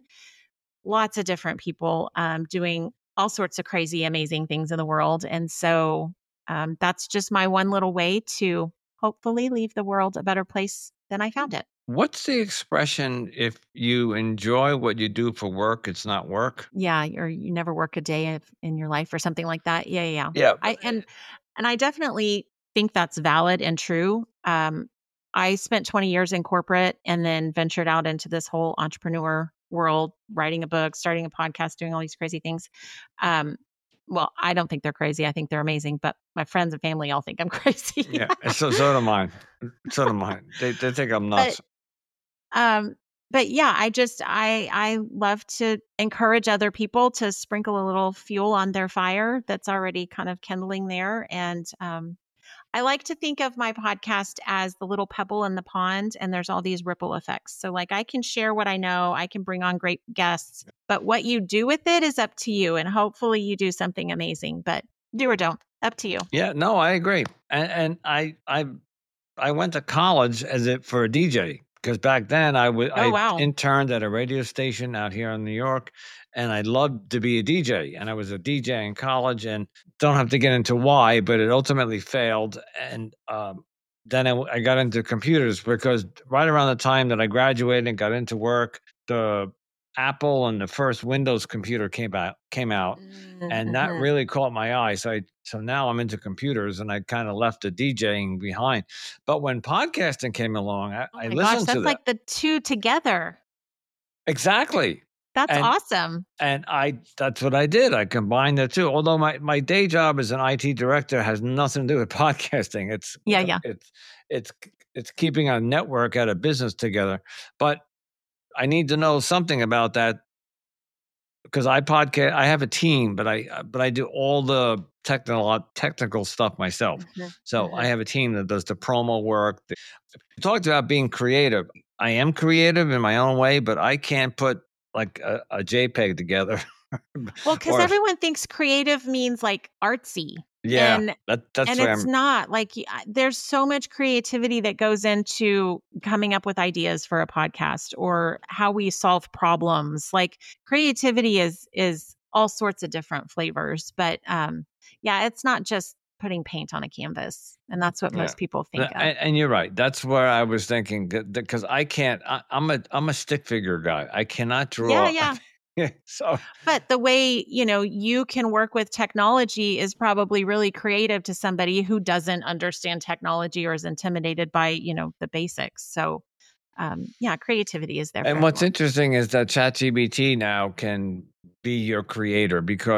lots of different people um, doing all sorts of crazy, amazing things in the world. And so um, that's just my one little way to hopefully leave the world a better place than I found it. What's the expression, if you enjoy what you do for work, it's not work? Yeah, or you never work a day of, in your life or something like that. Yeah, yeah, yeah. Yeah. I and and I definitely think that's valid and true. Um, I spent twenty years in corporate and then ventured out into this whole entrepreneur world, writing a book, starting a podcast, doing all these crazy things. Um, well, I don't think they're crazy. I think they're amazing, but my friends and family all think I'm crazy. Yeah. So, so do mine. So do mine. They, they think I'm nuts. But Um, but yeah, I just I I love to encourage other people to sprinkle a little fuel on their fire that's already kind of kindling there. And um, I like to think of my podcast as the little pebble in the pond, and there's all these ripple effects. So like I can share what I know, I can bring on great guests, but what you do with it is up to you. And hopefully you do something amazing, but do or don't, up to you. Yeah, no, I agree. And, and I, I, I went to college as it for a D J. Because back then I was Oh, I wow. interned at a radio station out here in New York, and I loved to be a D J. And I was a D J in college, and don't have to get into why, but it ultimately failed. And um, then I, I got into computers because right around the time that I graduated and got into work, the Apple and the first Windows computer came out came out, and that Mhm. really caught my eye. So I so now I'm into computers, and I kind of left the DJing behind. But when podcasting came along, I, Oh I my gosh, listened that's to that. like the two together. Exactly. That's And- awesome. And I that's what I did. I combined the two. Although my, my day job as an I T director has nothing to do with podcasting. It's Yeah, yeah. It's it's it's keeping a network at a business together. But I need to know something about that because I podcast. I have a team, but I but I do all the technical technical stuff myself. Mhm, So mhm. I have a team that does the promo work. The, you talked about being creative. I am creative in my own way, but I can't put like a, a JPEG together. Well, because Or- everyone thinks creative means like artsy. yeah, and that, that's and where it's I'm. not like y- I- there's so much creativity that goes into coming up with ideas for a podcast or how we solve problems. Like creativity is is all sorts of different flavors, but um yeah, it's not just putting paint on a canvas, and that's what Yeah. most people think Th- of. And, and you're right. That's where I was thinking because I can't. I, I'm a I'm a stick figure guy. I cannot draw. Yeah, yeah. So But the way, you know, you can work with technology is probably really creative to somebody who doesn't understand technology or is intimidated by, you know, the basics. So, um, yeah, creativity is there. and for what's everyone. interesting is that ChatGPT now can be your creator because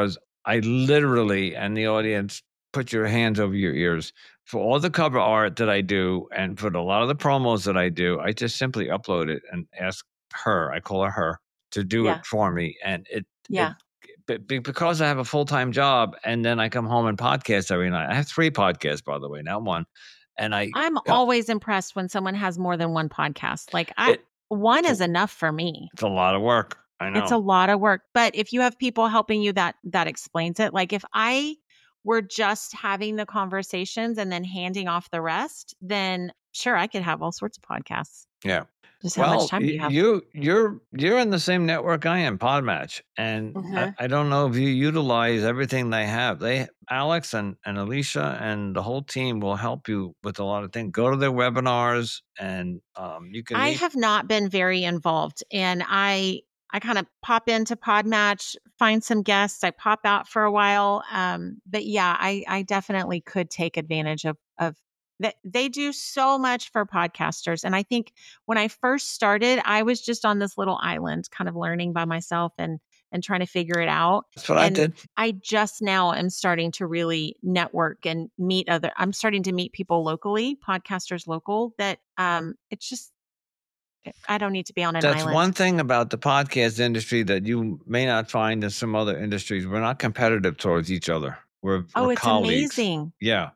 I literally, and the audience, put your hands over your ears. For all the cover art that I do and for a lot of the promos that I do, I just simply upload it and ask her, I call her her, to do Yeah. it for me. And it, Yeah. it be- because I have a full-time job and then I come home and podcast every night. I have three podcasts, by the way, not one. And I, I'm yeah, always impressed when someone has more than one podcast. Like I, it, one is enough for me. it's a lot of work. I know. It's a lot of work. But if you have people helping you, that that explains it. Like if I were just having the conversations and then handing off the rest, then sure, I could have all sorts of podcasts. Yeah. Just how Well, much time do you have? you you're you're in the same network I am, Podmatch, and Mhm. I, I don't know if you utilize everything they have. They Alex and and Alicia and the whole team will help you with a lot of things. Go to their webinars, and um, you can. I meet- have not been very involved, and I I kind of pop into Podmatch, find some guests. I pop out for a while, um, but yeah, I I definitely could take advantage of of that. They do so much for podcasters, and I think when I first started, I was just on this little island, kind of learning by myself and and trying to figure it out. That's what I And did. I just now am starting to really network and meet other. I'm starting to meet people locally, podcasters local. That um, it's just I don't need to be on an That's island. one thing about the podcast industry that you may not find in some other industries. We're not competitive towards each other. We're, Oh, we're it's colleagues. amazing. Yeah.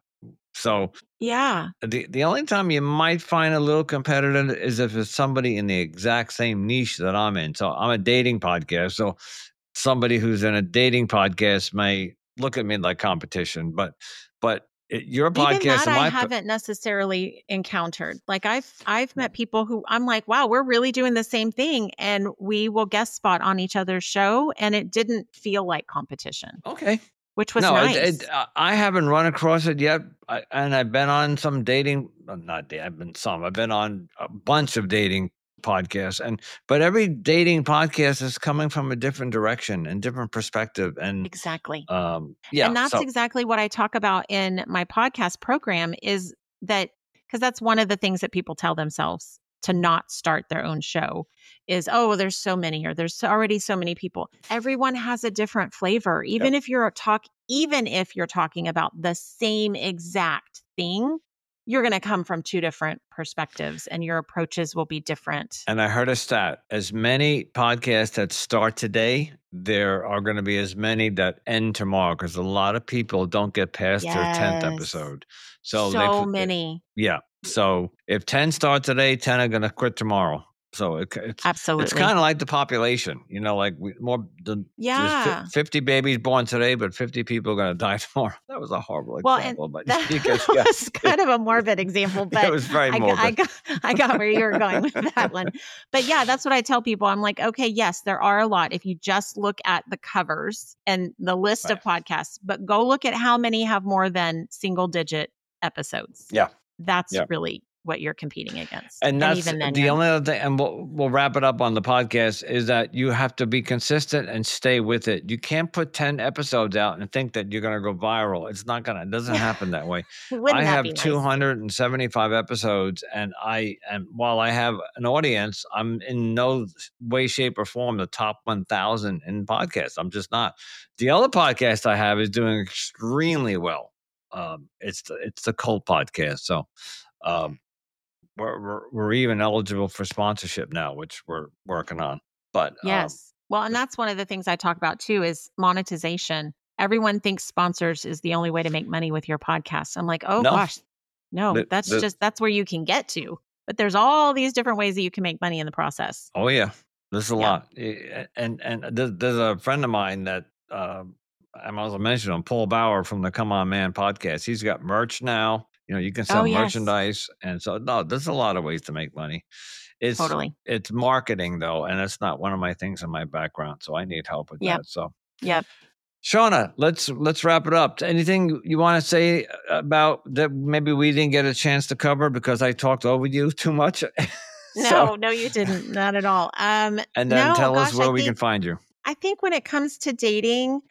So Yeah. the the only time you might find a little competitive is if it's somebody in the exact same niche that I'm in. So I'm a dating podcast. So somebody who's in a dating podcast may look at me like competition, but but it, your Even podcast that and I my po- haven't necessarily encountered. Like I've I've met people who I'm like, wow, we're really doing the same thing, and we will guest spot on each other's show, and it didn't feel like competition, okay. which was No, nice. it, it, I haven't run across it yet, I, and I've been on some dating. well, Not da- I've been some. I've been on a bunch of dating podcasts, and but every dating podcast is coming from a different direction and different perspective, and Exactly. um, yeah, And that's so exactly what I talk about in my podcast program is that because that's one of the things that people tell themselves to not start their own show is, oh, well, there's so many or there's already so many people. Everyone has a different flavor. Even if you're a talk, even if you're talking about the same exact thing, you're going to come from two different perspectives and your approaches will be different. And I heard a stat: as many podcasts that start today, there are going to be as many that end tomorrow because a lot of people don't get past their tenth Yes. episode. So, So, they, many. yeah. So if ten start today, ten are going to quit tomorrow. So it, it's Absolutely. it's kind of like the population, you know, like we, more the Yeah. there's fi- fifty babies born today, but fifty people are going to die tomorrow. That was a horrible Well, example, and but that you guess, yeah, was kind of a morbid example, but it was very I, got- morbid. I got I got where you were going with that one. But yeah, that's what I tell people. I'm like, okay, yes, there are a lot. If you just look at the covers and the list of podcasts, but go look at how many have more than single digit episodes. Yeah. That's Yeah. really what you're competing against. And that's even then, the you're- only other thing, and we'll, we'll wrap it up on the podcast, is that you have to be consistent and stay with it. You can't put ten episodes out and think that you're going to go viral. It's not going to, it doesn't happen that way. Wouldn't I that have be nice? two hundred seventy-five episodes, and I, and while I have an audience, I'm in no way, shape, or form the top one thousand in podcasts. I'm just not. The other podcast I have is doing extremely well. Um, it's the, it's the Cult podcast. So, um, We're, we're we're even eligible for sponsorship now, which we're working on. But um, Yes. Well, and that's one of the things I talk about too is monetization. Everyone thinks sponsors is the only way to make money with your podcast. I'm like, oh No. gosh, no, The- that's the- just, that's where you can get to. But there's all these different ways that you can make money in the process. oh yeah, there's a Yeah. lot. Eh, And and there's, there's a friend of mine that uh, I might as well mention him, Paul Bauer from the Come On Man podcast. He's got merch now. You know, you can sell Oh, yes. merchandise, and so no, there's a lot of ways to make money. It's Totally. it's marketing though, and it's not one of my things in my background, so I need help with Yep. that. So. Yep. Shauna, let's let's wrap it up. Anything you want to say about that maybe we didn't get a chance to cover because I talked over you too much? No, So- no, you didn't. Not at all. Um, and then no, tell us gosh, where I we think- can find you. I think when it comes to dating,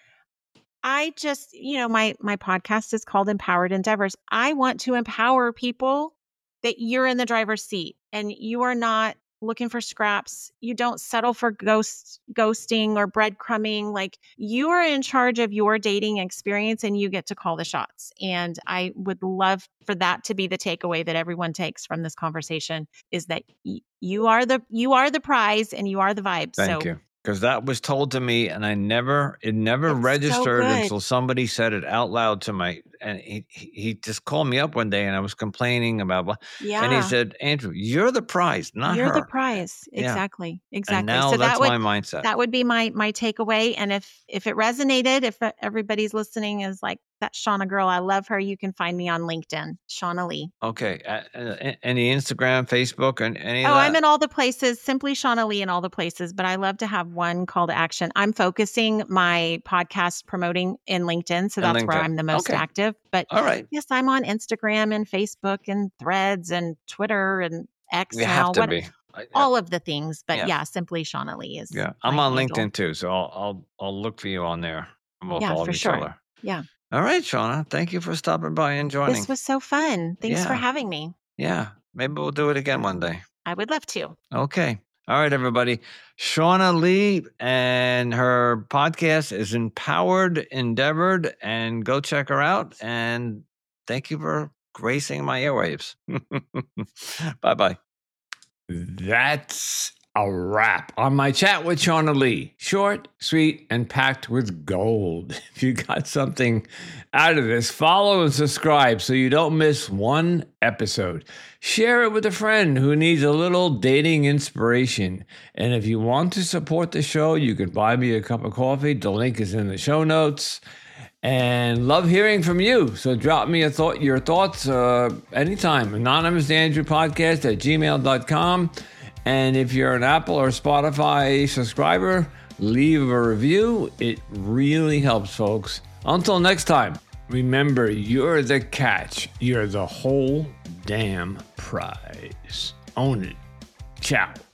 I just, you know, my my podcast is called Empowered Endeavors. I want to empower people that you're in the driver's seat and you are not looking for scraps. You don't settle for ghost ghosting or breadcrumbing. Like, you are in charge of your dating experience and you get to call the shots. And I would love for that to be the takeaway that everyone takes from this conversation, is that y- you are the you are the prize and you are the vibe. Thank so you. Because that was told to me, and I never, it never It's so registered good. until somebody said it out loud to my, and he, he he just called me up one day, and I was complaining about, blah, yeah, and he said, Andrew, you're the prize, not you're her. the prize. Yeah. Exactly. Exactly. And now so that's that would my mindset. that would be my my takeaway. And if if it resonated, if everybody's listening is like, that Shauna girl, I love her, you can find me on LinkedIn, Shauna Lee. Okay. Uh, uh, any Instagram, Facebook, and any of Oh, that? I'm in all the places, simply Shauna Lee in all the places, but I love to have one call to action. I'm focusing my podcast promoting in LinkedIn, so In that's where LinkedIn. I'm the most Okay. active. But All right. yes, I'm on Instagram and Facebook and Threads and Twitter and X You now, have to what- be. I- all of the things. But Yeah. yeah, simply Shauna Lee is. Yeah. I'm my on handle. LinkedIn too, so I'll, I'll, I'll look for you on there. And we'll Yeah, follow for each sure. other. Yeah. All right, Shauna. Thank you for stopping by and joining. This was so fun. Thanks for Yeah. having me. Yeah. Maybe we'll do it again one day. I would love to. Okay. All right, everybody. Shauna Lee and her podcast is Empowered Endeavored, and go check her out. And thank you for gracing my airwaves. Bye-bye. That's a wrap on my chat with Shauna Lee. Short, sweet, and packed with gold. If you got something out of this, follow and subscribe so you don't miss one episode. Share it with a friend who needs a little dating inspiration. And if you want to support the show, you can buy me a cup of coffee. The link is in the show notes. And love hearing from you. So drop me a thought, your thoughts uh, anytime. Anonymous Andrew Podcast at gmail dot com. And if you're an Apple or Spotify subscriber, leave a review. It really helps, folks. Until next time, remember, you're the catch. You're the whole damn prize. Own it. Ciao.